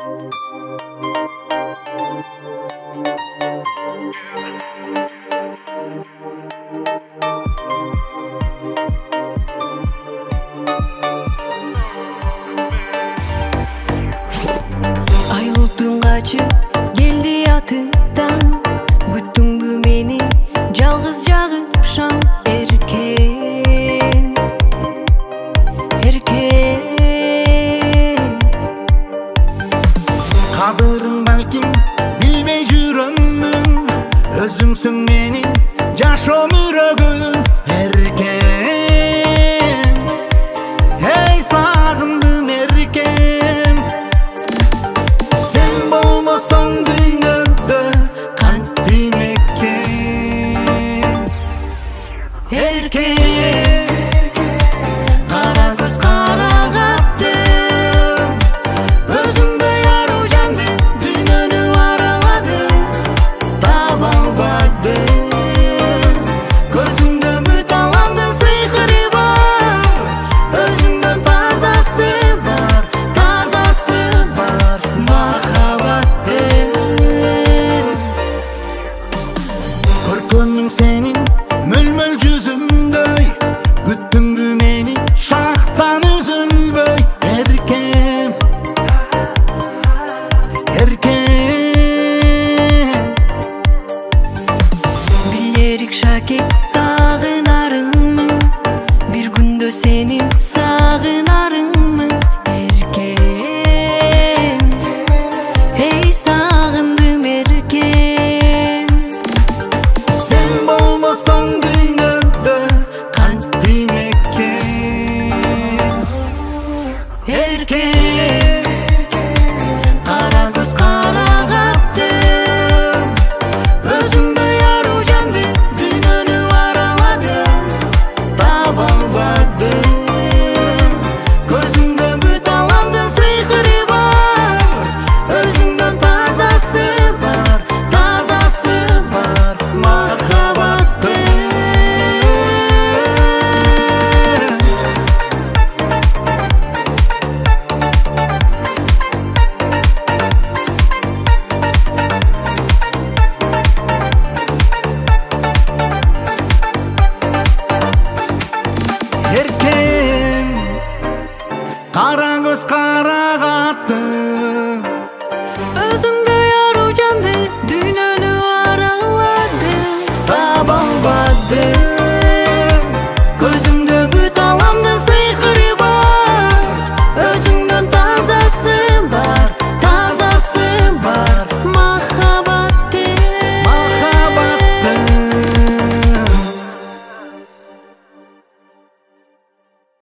Айлыктын качып келди атыдан, күттүңбү мени жалгыз жагып шам. Эркем, эркем, кадырын балким билбей жүрөмүн, өзүңсүң менин жашоо мөрөгүм. Эркем, эй сагындым эркем, сен болмосоң дүйнөдө кантип экен. эркем, кара көз карагаттым, өзүңдөй аруу жанды дүйнөнү араладым, таба албадым. Көзүңдө бүт аламдын сыйкыры бар, өзүңдө тазасы бар махаббаттын. Көркөмүң сенин мөлмөл жүзүңдөй, күттүңбү мени шахтан үзүлбөй. Эркем, эркем,